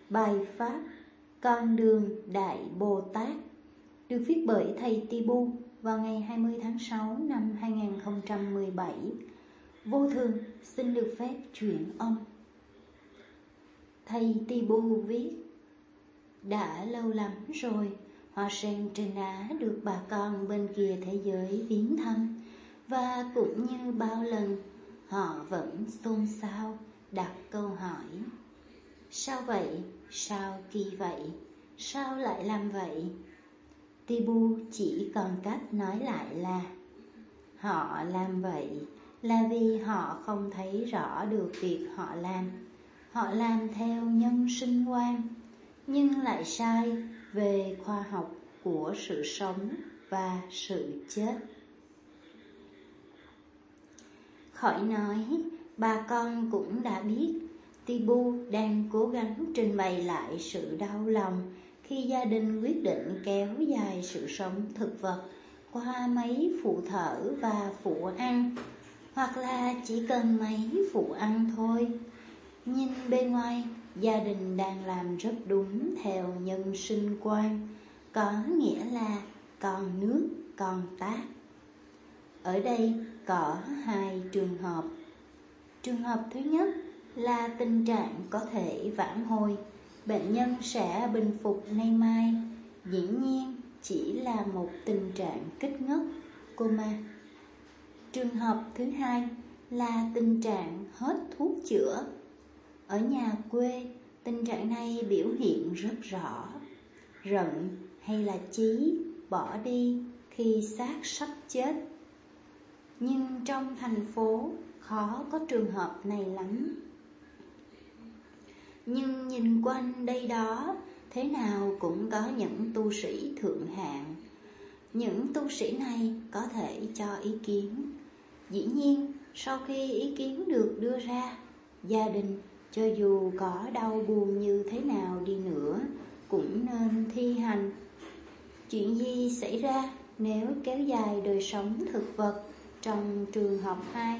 Bài pháp Con đường Đại Bồ Tát được viết bởi thầy Tibu vào ngày 20 tháng 6 năm 2017. Vô Thường xin được phép chuyển âm. Thầy Tibu viết: đã lâu lắm rồi, hoa sen trên Á được bà con bên kia thế giới viếng thăm, và cũng như bao lần, họ vẫn xôn xao đặt câu hỏi: sao vậy? Sao kỳ vậy? Sao lại làm vậy? Tibu chỉ còn cách nói lại là: họ làm vậy là vì họ không thấy rõ được việc họ làm. Họ làm theo nhân sinh quan, nhưng lại sai về khoa học của sự sống và sự chết. Khỏi nói, bà con cũng đã biết Tibu đang cố gắng trình bày lại sự đau lòng khi gia đình quyết định kéo dài sự sống thực vật qua mấy phụ thở và phụ ăn, hoặc là chỉ cần mấy phụ ăn thôi. Nhìn bên ngoài, gia đình đang làm rất đúng theo nhân sinh quan, có nghĩa là còn nước, còn tát. Ở đây có hai trường hợp. Trường hợp thứ nhất là tình trạng có thể vãn hồi, bệnh nhân sẽ bình phục nay mai, dĩ nhiên chỉ là một tình trạng kích ngất, coma. Trường hợp thứ hai là tình trạng hết thuốc chữa. Ở nhà quê, tình trạng này biểu hiện rất rõ. Rận hay là chí bỏ đi khi xác sắp chết. Nhưng trong thành phố khó có trường hợp này lắm. Nhưng nhìn quanh đây đó, thế nào cũng có những tu sĩ thượng hạng. Những tu sĩ này có thể cho ý kiến. Dĩ nhiên, sau khi ý kiến được đưa ra, gia đình cho dù có đau buồn như thế nào đi nữa cũng nên thi hành. Chuyện gì xảy ra nếu kéo dài đời sống thực vật trong trường hợp 2?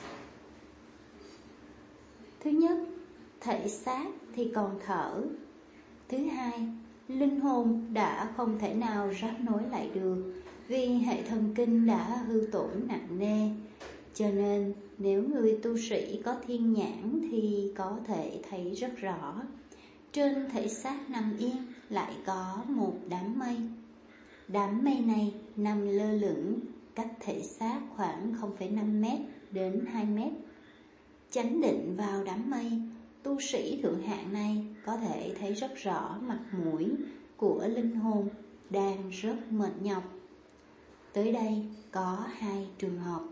Thứ nhất, thể xác thì còn thở. Thứ hai, linh hồn đã không thể nào ráp nối lại được vì hệ thần kinh đã hư tổn nặng nề. Cho nên nếu người tu sĩ có thiên nhãn thì có thể thấy rất rõ. Trên thể xác nằm yên lại có một đám mây. Đám mây này nằm lơ lửng cách thể xác khoảng 0,5 m đến 2 m. Chánh định vào đám mây, tu sĩ thượng hạng này có thể thấy rất rõ mặt mũi của linh hồn đang rất mệt nhọc. Tới đây có hai trường hợp.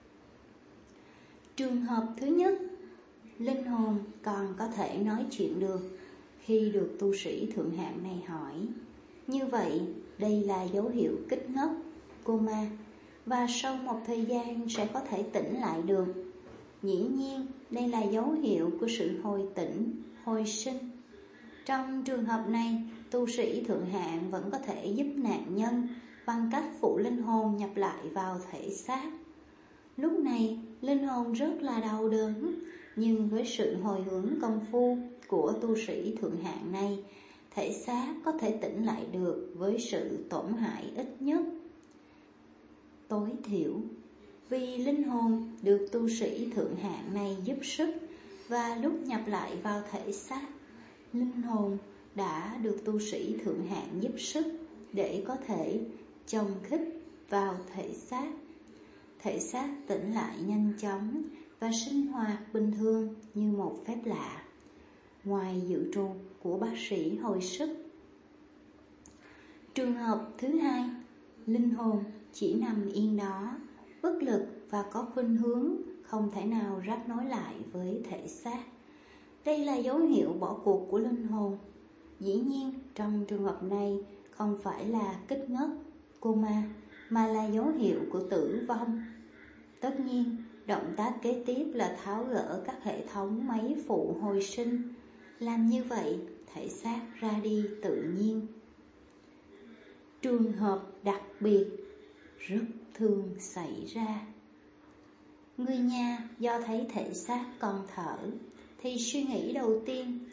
Trường hợp thứ nhất, linh hồn còn có thể nói chuyện được khi được tu sĩ thượng hạng này hỏi. Như vậy, đây là dấu hiệu kích ngất, coma, và sau một thời gian sẽ có thể tỉnh lại được. Dĩ nhiên, đây là dấu hiệu của sự hồi tỉnh, hồi sinh. Trong trường hợp này, tu sĩ thượng hạng vẫn có thể giúp nạn nhân bằng cách phụ linh hồn nhập lại vào thể xác. Lúc này, linh hồn rất là đau đớn, nhưng với sự hồi hướng công phu của tu sĩ thượng hạng này, thể xác có thể tỉnh lại được với sự tổn hại ít nhất, tối thiểu. Vì linh hồn được tu sĩ thượng hạng này giúp sức, và lúc nhập lại vào thể xác, linh hồn đã được tu sĩ thượng hạng giúp sức để có thể chồng khích vào thể xác. Thể xác tỉnh lại nhanh chóng và sinh hoạt bình thường như một phép lạ, ngoài dự trù của bác sĩ hồi sức. Trường hợp thứ hai, linh hồn chỉ nằm yên đó, bất lực và có khuynh hướng không thể nào ráp nối lại với thể xác. Đây là dấu hiệu bỏ cuộc của linh hồn. Dĩ nhiên, trong trường hợp này không phải là kích ngất, coma, mà là dấu hiệu của tử vong. Tất nhiên, động tác kế tiếp là tháo gỡ các hệ thống máy phụ hồi sinh. Làm như vậy, thể xác ra đi tự nhiên. Trường hợp đặc biệt rất thường xảy ra. Người nhà do thấy thể xác còn thở thì suy nghĩ đầu tiên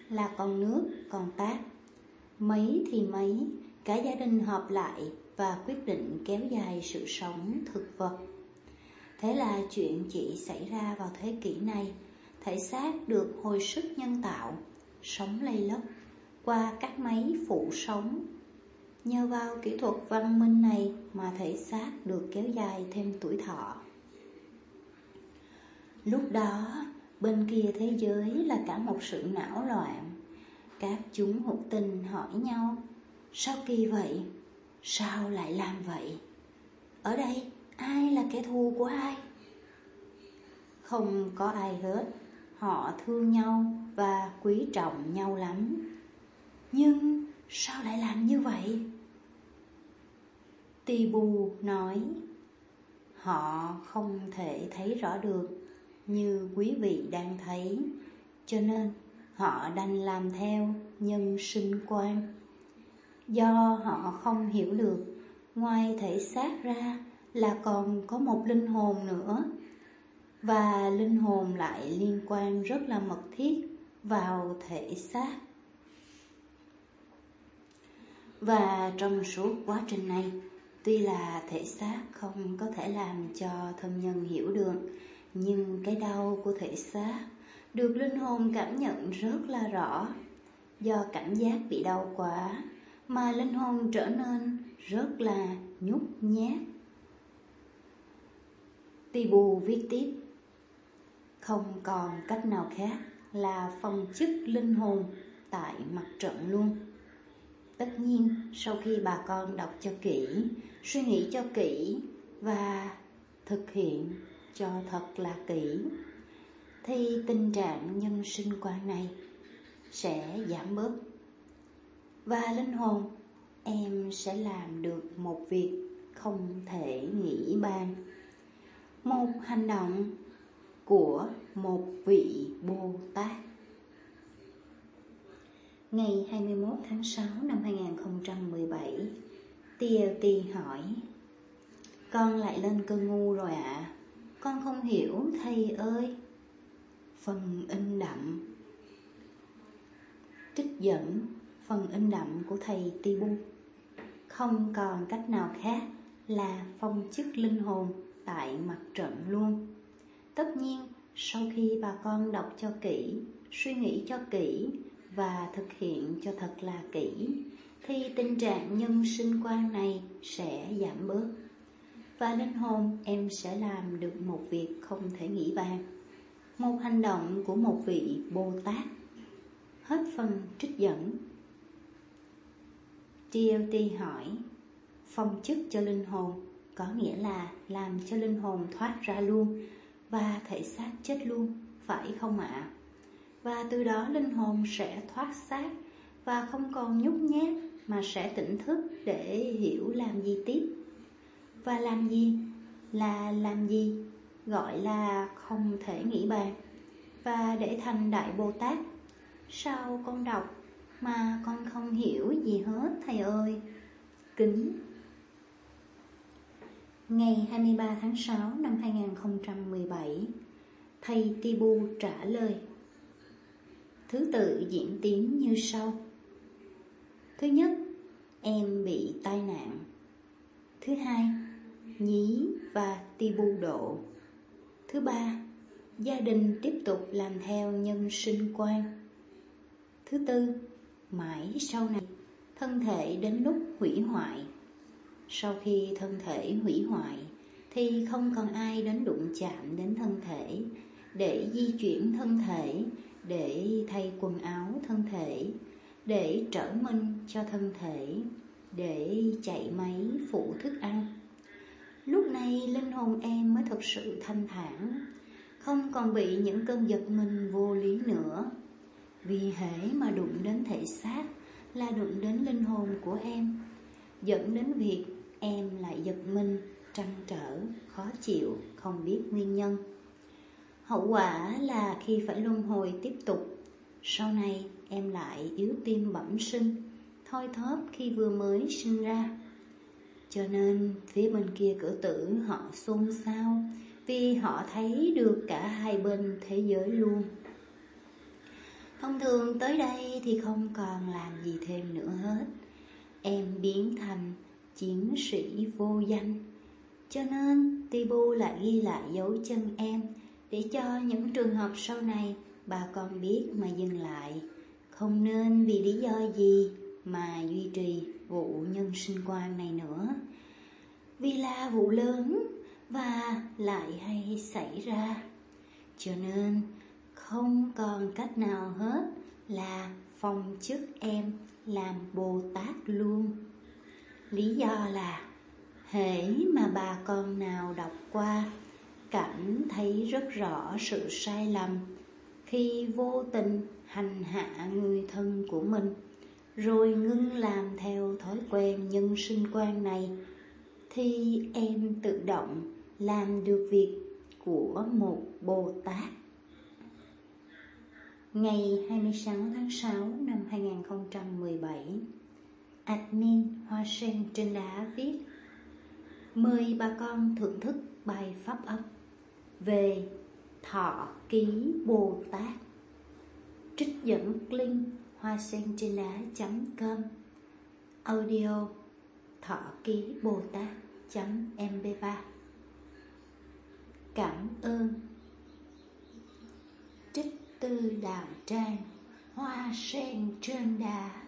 là con nước, con Tát. Mấy thì mấy, cả gia đình họp lại và quyết định kéo dài sự sống thực vật. Thế là chuyện chỉ xảy ra vào thế kỷ này. Thể xác được hồi sức nhân tạo, sống lây lất qua các máy phụ sống. Nhờ vào kỹ thuật văn minh này mà thể xác được kéo dài thêm tuổi thọ. Lúc đó, bên kia thế giới là cả một sự não loạn. Các chúng hữu tình hỏi nhau, sao kỳ vậy? Sao lại làm vậy? Ở đây, ai là kẻ thù của ai? Không có ai hết, họ thương nhau và quý trọng nhau lắm. Nhưng sao lại làm như vậy? Tibu nói, họ không thể thấy rõ được như quý vị đang thấy, cho nên họ đành làm theo nhân sinh quan. Do họ không hiểu được, ngoài thể xác ra là còn có một linh hồn nữa, và linh hồn lại liên quan rất là mật thiết vào thể xác. Và trong suốt quá trình này, tuy là thể xác không có thể làm cho thân nhân hiểu được, nhưng cái đau của thể xác được linh hồn cảm nhận rất là rõ. Do cảm giác bị đau quá mà linh hồn trở nên rất là nhút nhát. Tibu viết tiếp, không còn cách nào khác là phong chức linh hồn tại mặt trận luôn. Tất nhiên, sau khi bà con đọc cho kỹ, suy nghĩ cho kỹ và thực hiện cho thật là kỹ, thì tình trạng nhân sinh quan này sẽ giảm bớt. Và linh hồn, em sẽ làm được một việc không thể nghĩ bàn. Một hành động của một vị Bồ Tát. Ngày 21 tháng 6 năm 2017, TLT hỏi, con lại lên cơn ngu rồi ạ. Con không hiểu thầy ơi. Phần in đậm. Trích dẫn phần in đậm của thầy Tibu. Không còn cách nào khác là phong chức linh hồn tại mặt trận luôn. Tất nhiên, sau khi bà con đọc cho kỹ, suy nghĩ cho kỹ và thực hiện cho thật là kỹ, thì tình trạng nhân sinh quan này sẽ giảm bớt. Và linh hồn em sẽ làm được một việc không thể nghĩ bàn. Một hành động của một vị Bồ Tát. Hết phần trích dẫn. TLT hỏi, phong chức cho linh hồn có nghĩa là làm cho linh hồn thoát ra luôn và thể xác chết luôn, phải không ạ? Và từ đó linh hồn sẽ thoát xác và không còn nhút nhát mà sẽ tỉnh thức để hiểu làm gì tiếp. Và làm gì là làm gì gọi là không thể nghĩ bàn. Và để thành Đại Bồ Tát, sao con đọc mà con không hiểu gì hết thầy ơi? Kính. Ngày 23 tháng 6 năm 2017, thầy Tibu trả lời. Thứ tự diễn tiến như sau. Thứ nhất, em bị tai nạn. Thứ hai, Nhí và Tibu độ. Thứ ba, gia đình tiếp tục làm theo nhân sinh quan. Thứ tư, mãi sau này, thân thể đến lúc hủy hoại. Sau khi thân thể hủy hoại, thì không còn ai đến đụng chạm đến thân thể, để di chuyển thân thể, để thay quần áo thân thể, để trở mình cho thân thể, để chạy máy phụ thức ăn. Lúc này linh hồn em mới thực sự thanh thản, không còn bị những cơn giật mình vô lý nữa. Vì hễ mà đụng đến thể xác là đụng đến linh hồn của em, dẫn đến việc em lại giật mình, trăn trở, khó chịu, không biết nguyên nhân. Hậu quả là khi phải luân hồi tiếp tục, sau này em lại yếu tim bẩm sinh, thoi thóp khi vừa mới sinh ra. Cho nên phía bên kia cửa tử họ xôn xao, vì họ thấy được cả hai bên thế giới luôn. Thông thường tới đây thì không còn làm gì thêm nữa hết. Em biến thành chiến sĩ vô danh. Cho nên Tibu lại ghi lại dấu chân em để cho những trường hợp sau này bà con biết mà dừng lại. Không nên vì lý do gì mà duy trì vụ nhân sinh quan này nữa. Vì là vụ lớn và lại hay xảy ra. Cho nên không còn cách nào hết là phong chức em làm Bồ Tát luôn. Lý do là hễ mà bà con nào đọc qua cảm thấy rất rõ sự sai lầm khi vô tình hành hạ người thân của mình, rồi ngưng làm theo thói quen nhân sinh quan này, thì em tự động làm được việc của một Bồ Tát. Ngày 26 tháng 6 năm 2017, admin Hoa Sen trên đá viết: mời bà con thưởng thức bài pháp âm về Thọ Ký Bồ Tát. Trích dẫn link hoasentrendá.com, audio Thọ Ký Bồ Tát.mp3. Cảm ơn. Trích từ đạo tràng Hoa Sen trên đá.